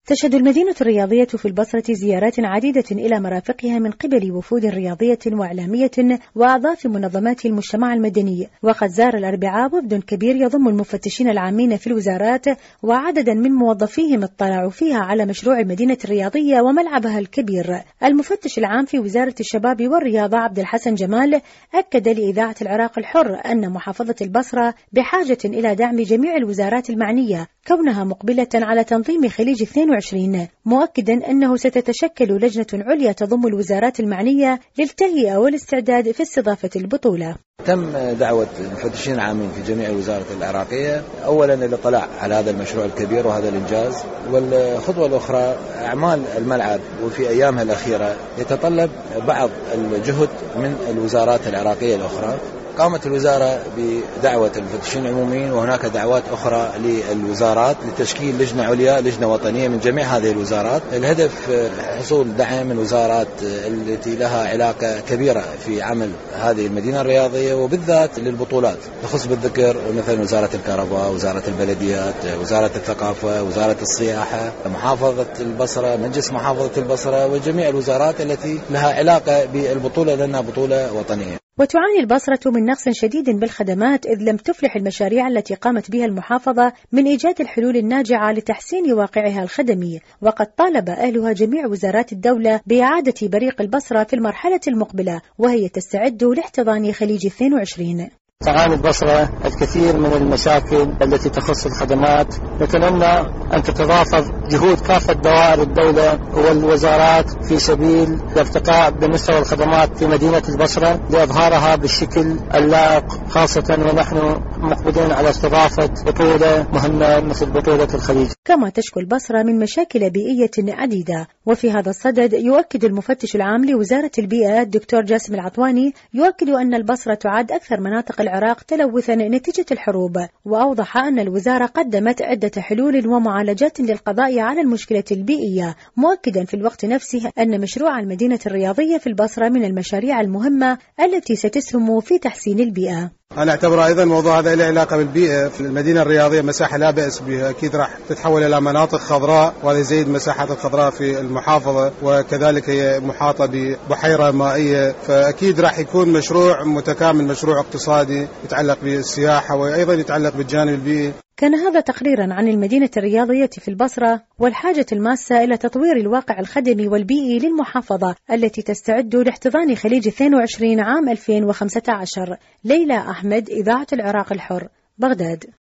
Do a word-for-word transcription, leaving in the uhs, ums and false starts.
تشهد المدينة الرياضية في البصرة زيارات عديدة إلى مرافقها من قبل وفود رياضية وإعلامية وأعضاء في منظمات المجتمع المدني. وقد زار الأربعاء وفد كبير يضم المفتشين العامين في الوزارات وعددا من موظفيهم اطلعوا فيها على مشروع المدينة الرياضية وملعبها الكبير. المفتش العام في وزارة الشباب والرياضة عبد الحسن جمال أكد لإذاعة العراق الحر أن محافظة البصرة بحاجة إلى دعم جميع الوزارات المعنية كونها مقبلة على تنظيم خليج اثنين وعشرين، مؤكدا أنه ستتشكل لجنة عليا تضم الوزارات المعنية للتهيئة والاستعداد في استضافة البطولة. تم دعوة المفتشين العامين في جميع الوزارات العراقية أولا للاطلاع على هذا المشروع الكبير وهذا الإنجاز، والخطوة الأخرى أعمال الملعب وفي أيامها الأخيرة يتطلب بعض الجهد من الوزارات العراقية الأخرى. قامت الوزارة بدعوة المفتشين العموميين وهناك دعوات أخرى للوزارات لتشكيل لجنة عليا لجنة وطنية من جميع هذه الوزارات. الهدف حصول دعم من الوزارات التي لها علاقة كبيرة في عمل هذه المدينة الرياضية وبالذات للبطولات تخص بالذكر مثل وزارة الكهرباء، وزارة البلديات، وزارة الثقافة، وزارة السياحة، محافظة البصرة، مجلس محافظة البصرة، وجميع الوزارات التي لها علاقة بالبطولة لأنها بطولة وطنية. وتعاني البصرة من نقص شديد بالخدمات إذ لم تفلح المشاريع التي قامت بها المحافظة من إيجاد الحلول الناجعة لتحسين واقعها الخدمي. وقد طالب أهلها جميع وزارات الدولة بإعادة بريق البصرة في المرحلة المقبلة وهي تستعد لاحتضان خليج اثنين وعشرين. تعاني البصرة الكثير من المشاكل التي تخص الخدمات. نتمنى أن تتضافر جهود كافة دوائر الدولة والوزارات في سبيل الارتقاء بمستوى الخدمات في مدينة البصرة لإظهارها بالشكل اللائق، خاصة ونحن مقبلين على استضافة بطولة مهمة مثل بطولة الخليج. كما تشكو البصرة من مشاكل بيئية عديدة. وفي هذا الصدد يؤكد المفتش العام لوزارة البيئة الدكتور جاسم العطواني يؤكد أن البصرة تعد أكثر مناطق العراق تلوثا نتيجة الحروب، وأوضح أن الوزارة قدمت عدة حلول ومعالجات للقضاء على المشكلة البيئية، مؤكدا في الوقت نفسه أن مشروع المدينة الرياضية في البصرة من المشاريع المهمة التي ستسهم في تحسين البيئة. أنا أعتبر أيضا الموضوع هذا له علاقة بالبيئة. في المدينة الرياضية مساحة لا بأس بها، أكيد راح تتحول إلى مناطق خضراء وهذا يزيد مساحات الخضراء في المحافظة، وكذلك هي محاطة ببحيرة مائية، فأكيد راح يكون مشروع متكامل، مشروع اقتصادي يتعلق بالسياحة وأيضا يتعلق بالجانب البيئي. كان هذا تقريرا عن المدينة الرياضية في البصرة والحاجة الماسة إلى تطوير الواقع الخدمي والبيئي للمحافظة التي تستعد لاحتضان خليج اثنين وعشرين عام ألفين وخمسة عشر. ليلى أحمد، إذاعة العراق الحر، بغداد.